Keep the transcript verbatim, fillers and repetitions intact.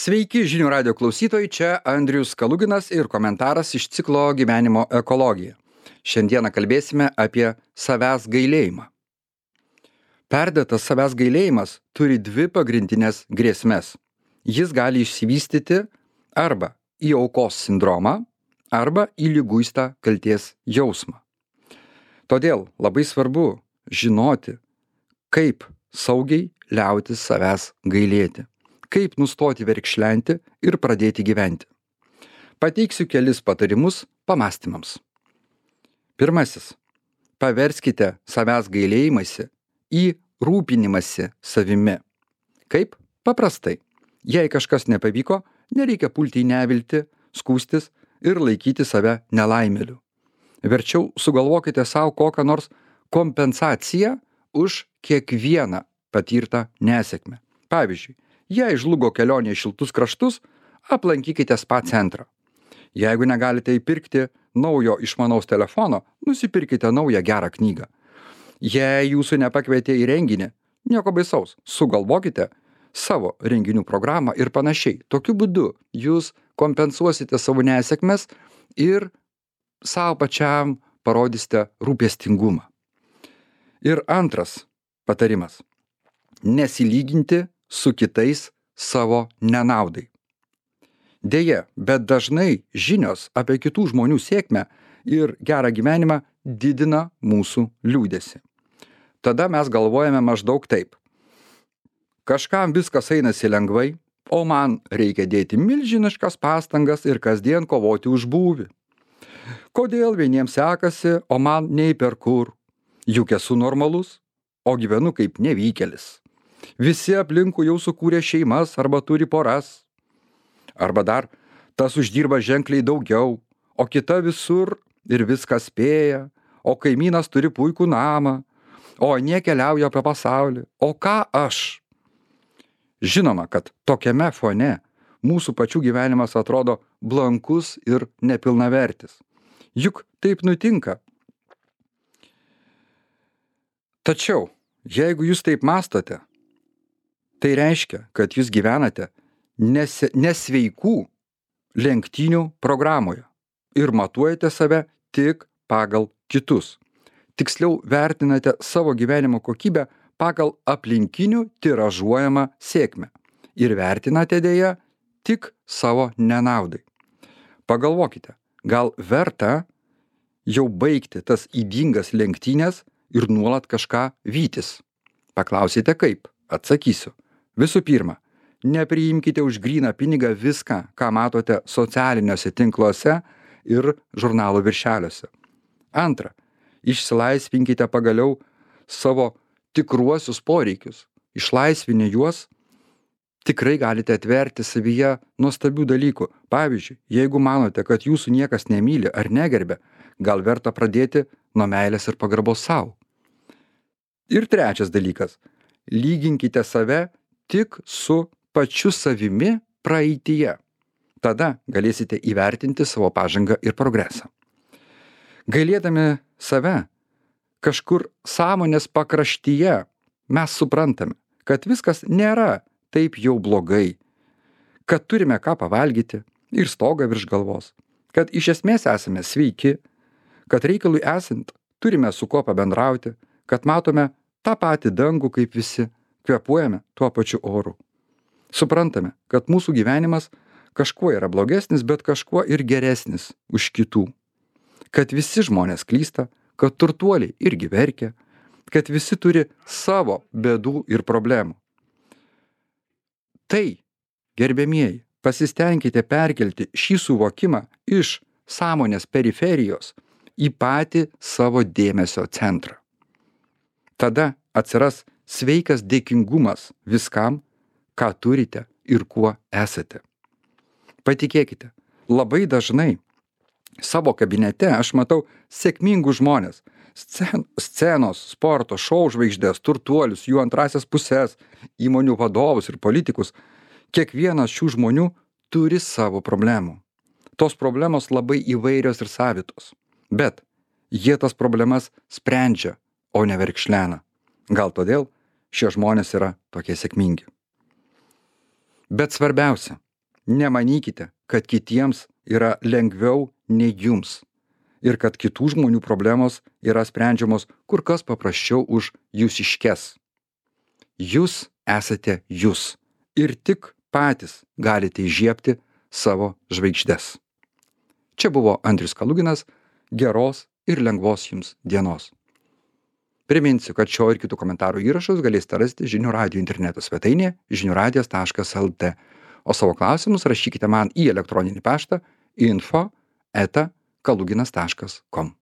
Sveiki žinių radio klausytojai, čia Andrius Kaluginas ir komentaras iš ciklo Gyvenimo ekologija. Šiandieną kalbėsime apie savęs gailėjimą. Perdėtas savęs gailėjimas turi dvi pagrindinės grėsmes. Jis gali išsivystyti arba į aukos sindromą, arba į liguistą kaltės jausmą. Todėl labai svarbu žinoti, kaip saugiai liautis savęs gailėti, kaip nustoti verkšlenti ir pradėti gyventi. Pateiksiu kelis patarimus pamąstymams. Pirmasis. Paverskite savęs gailėjimąsi į rūpinimąsi savimi. Kaip? Paprastai. Jei kažkas nepavyko, nereikia pulti į neviltį, skųstis ir laikyti save nelaimėliu. Verčiau sugalvokite savo kokią nors kompensaciją už kiekvieną patirtą nesėkmę. Pavyzdžiui, jei žlugo kelionė į šiltus kraštus, aplankykite spa centrą. Jeigu negalite įpirkti naujo išmanaus telefono, nusipirkite naują gerą knygą. Jei jūsų nepakvietė į renginį, nieko baisaus, sugalvokite savo renginių programą ir panašiai. Tokiu būdu jūs kompensuosite savo nesėkmes ir savo pačiam parodysite rūpestingumą. Ir antras patarimas. Nesilyginti su kitais savo nenaudai. Deja, bet dažnai žinios apie kitų žmonių sėkmę ir gerą gyvenimą didina mūsų liūdesį. Tada mes galvojame maždaug taip. Kažkam viskas einasi lengvai, o man reikia dėti milžiniškas pastangas ir kasdien kovoti už būvį. Kodėl vieniems sekasi, o man nei per kur? Juk esu normalus, o gyvenu kaip nevykėlis. Visi aplinkui jau sukūrė šeimas arba turi poras. Arba dar, tas uždirba ženkliai daugiau, o kita visur ir viską spėja, o kaimynas turi puikų namą, o anie keliauja apie pasaulį. O ką aš? Žinoma, kad tokiame fone mūsų pačių gyvenimas atrodo blankus ir nepilnavertis. Juk taip nutinka. Tačiau, jeigu jūs taip mąstote, tai reiškia, kad jūs gyvenate nes, nesveikų lenktynių programoje ir matuojate save tik pagal kitus. Tiksliau vertinate savo gyvenimo kokybę pagal aplinkinių tiražuojamą sėkmę ir vertinate dėja tik savo nenaudai. Pagalvokite, gal verta jau baigti tas ydingas lenktynės ir nuolat kažką vytis? Paklausite kaip? Atsakysiu. Visų pirma, nepriimkite už gryną pinigą viską, ką matote socialiniuose tinkluose ir žurnalų viršeliuose. Antra, išsilaisvinkite pagaliau savo tikruosius poreikius. Išlaisvinę juos, tikrai galite atverti savyje nuostabių dalykų. Pavyzdžiui, jeigu manote, kad jūsų niekas nemyli ar negerbia, gal verta pradėti nuo meilės ir pagarbos savo. Ir trečias dalykas. Lyginkite save tik su pačiu savimi praeityje. Tada galėsite įvertinti savo pažangą ir progresą. Gailėdami save, kažkur sąmonės pakraštyje mes suprantame, kad viskas nėra taip jau blogai, kad turime ką pavalgyti ir stogą virš galvos, kad iš esmės esame sveiki, kad reikalui esant turime su kuo pabendrauti, kad matome tą patį dangų kaip visi, kvėpuojame tuo pačiu oru. Suprantame, kad mūsų gyvenimas kažkuo yra blogesnis, bet kažkuo ir geresnis už kitų. Kad visi žmonės klysta, kad turtuoliai irgi verkia, kad visi turi savo bėdų ir problemų. Tai, gerbiamieji, pasistengkite perkelti šį suvokimą iš sąmonės periferijos į patį savo dėmesio centrą. Tada atsiras sveikas dėkingumas viskam, ką turite ir kuo esate. Patikėkite, labai dažnai savo kabinete aš matau sėkmingus žmonės, scen, scenos, sporto, šou žvaigždės, turtuolius, jų antrasias pusės, įmonių vadovus ir politikus. Kiekvienas šių žmonių turi savo problemų. Tos problemos labai įvairios ir savitos, bet jie tas problemas sprendžia, o ne verkšlena. Gal todėl šie žmonės yra tokie sėkmingi. Bet svarbiausia, Nemanykite, kad kitiems yra lengviau nei jums ir kad kitų žmonių problemos yra sprendžiamos kur kas paprasčiau už jūsiškes. Jūs esate jūs ir tik patys galite įžiebti savo žvaigždes. Čia buvo Andrius Kaluginas. Geros ir lengvos jums dienos. Priminsiu, kad šio ir kitų komentarų įrašus galėsite rasti Žinių radijo interneto svetainėje žinių radijas taškas el tė, o savo klausimus rašykite man į elektroninį paštą info eta kaluginas taškas kom.